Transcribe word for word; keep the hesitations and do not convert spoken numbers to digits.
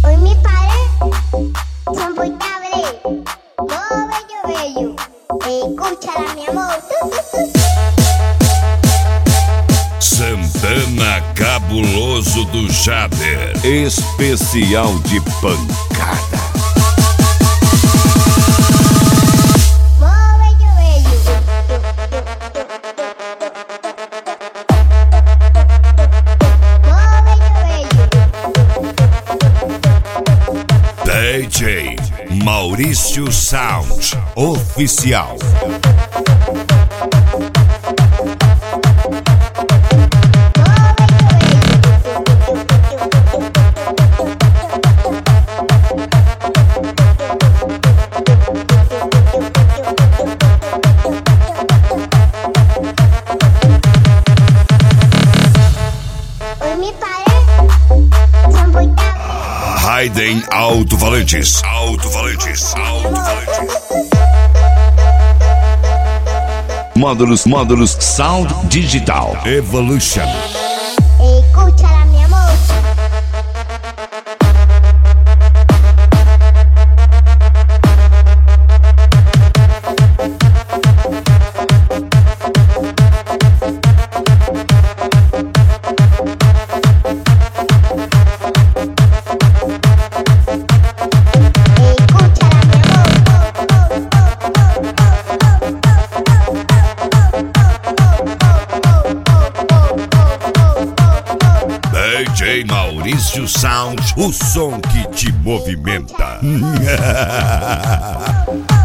Hoy mi padre son muy cabré, todo bello, bello. Escúchala, mi amor. Santana Cabuloso do Jader, especial de pancada. D J Maurício Sound Oficial. Raiden Alto-Falantes. Alto-Falantes. Alto-Falantes. Módulos, módulos Sound Digital Evolution. Escúchala, mi amor. D J Maurício Sound, o som que te movimenta.